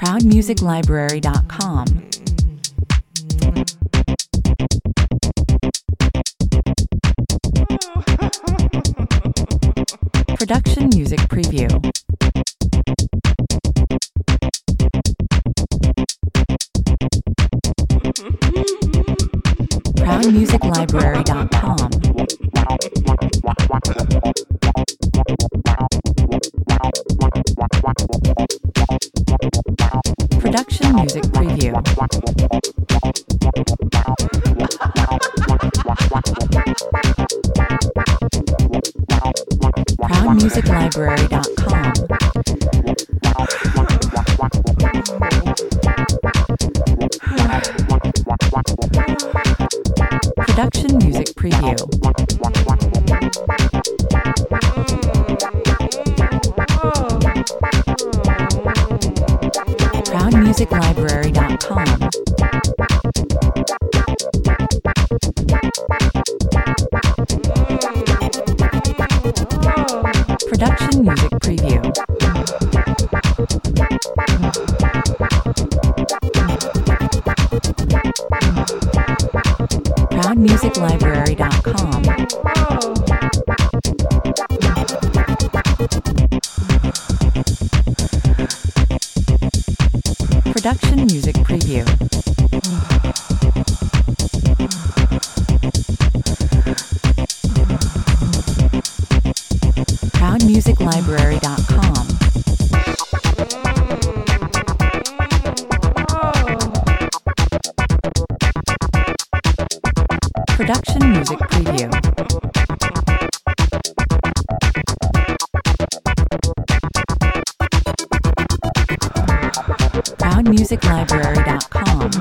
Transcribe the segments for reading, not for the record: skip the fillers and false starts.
ProudMusicLibrary.com. Production Music Preview. ProudMusicLibrary.com. Production Music Preview. ProudMusicLibrary.com. Production Music Preview. ProudMusicLibrary.com. Production Music Preview. ProudMusicLibrary.com. Production Music Preview. ProudMusicLibrary.com. Production Music Preview. ProudMusicLibrary.com.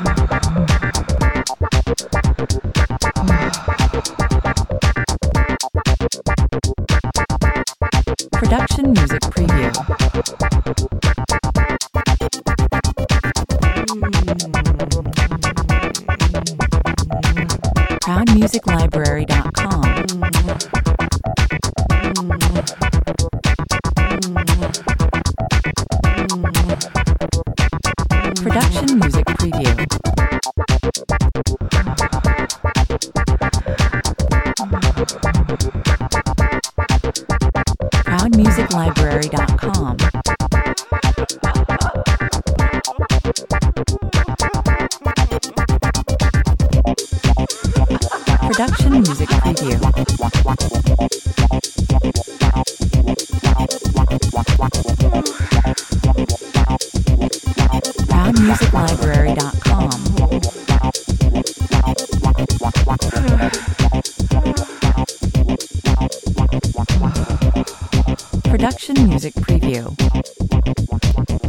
Production Music Preview. ProudMusicLibrary.com. Production Music Preview. ProudMusicLibrary.com. Production Music Preview. ProudMusicLibrary.com. Production Music Preview.